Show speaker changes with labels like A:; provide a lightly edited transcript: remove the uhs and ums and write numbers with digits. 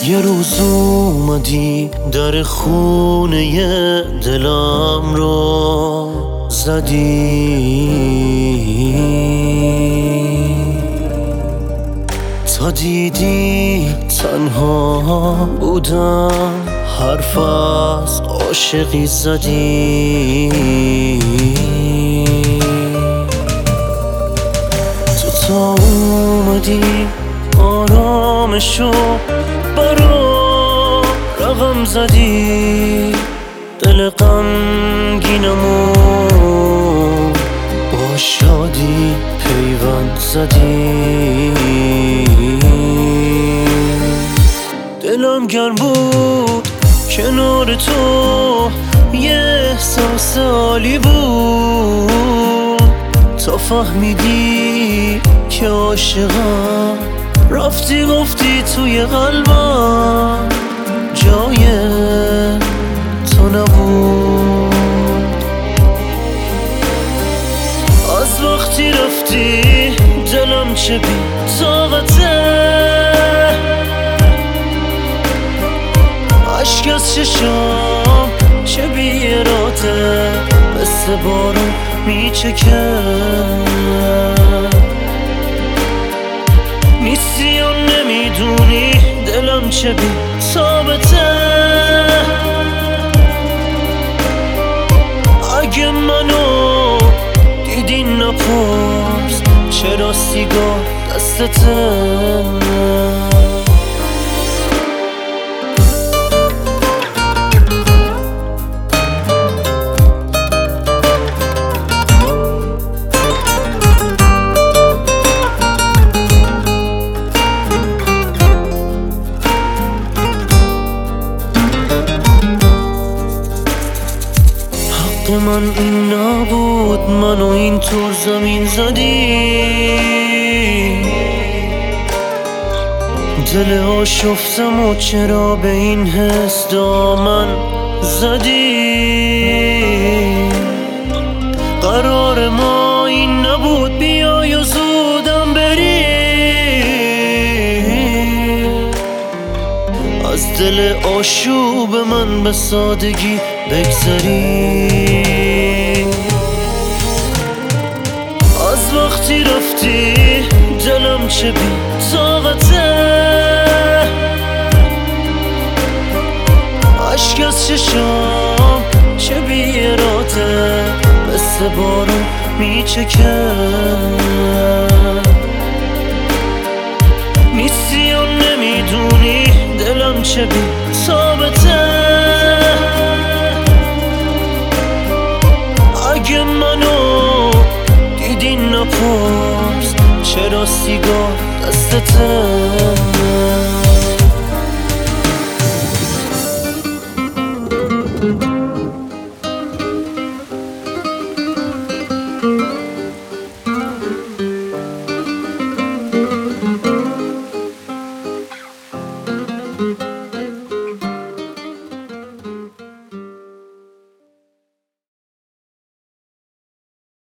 A: یه روز اومدی در خونه دلم رو زدی، تا دیدی تنها بودم حرف از عاشقی زدی. تو اومدی آرامشو برا رقم زدی، دل غمگینمو با شادی پیوند زدی. دلم گرم بود کنار تو، یه احساس عالی بود، تا فهمیدی که عاشقم، رفتی گفتی توی قلبم جای تو نبود. از وقتی رفتی دلم چه بی طاقته، عشق از چشام چه بی اراده، مثل بارون میچکه. نیستی و نمیدونی دلم چه بی ثابته، اگه منو دیدی نپرس چرا سیگار دستته. من این نبود، منو اینطور زمین زدی، دل آشفتم و چرا به این حس دامن زدی. قرار ما این نبود بیای و زودم بری، از دل آشوب من به سادگی بگذری. از وقتی رفتی دلم چه بی طاقته، عشق از چشام چه بی اراده، مثل بارون میچکه. نیستی و نمیدونی دلم چه بی ثابته، اگه منو دیدی نپرس چرا سیگار دستته.